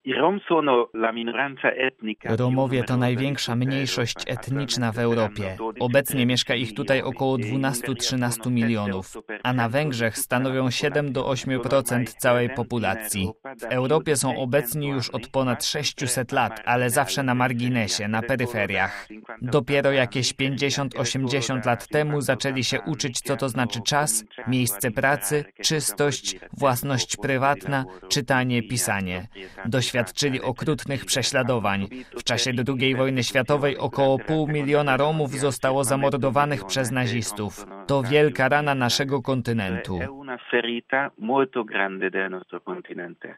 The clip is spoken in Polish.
Romowie to największa mniejszość etniczna w Europie. Obecnie mieszka ich tutaj około 12-13 milionów, a na Węgrzech stanowią 7-8% całej populacji. W Europie są obecni już od ponad 600 lat, ale zawsze na marginesie, na peryferiach. Dopiero jakieś 50-80 lat temu zaczęli się uczyć, co to znaczy czas, miejsce pracy, czystość, własność prywatna, czytanie, pisanie. Doświadczyli okrutnych prześladowań. W czasie II wojny światowej około 500 000 Romów zostało zamordowanych przez nazistów. To wielka rana naszego kontynentu.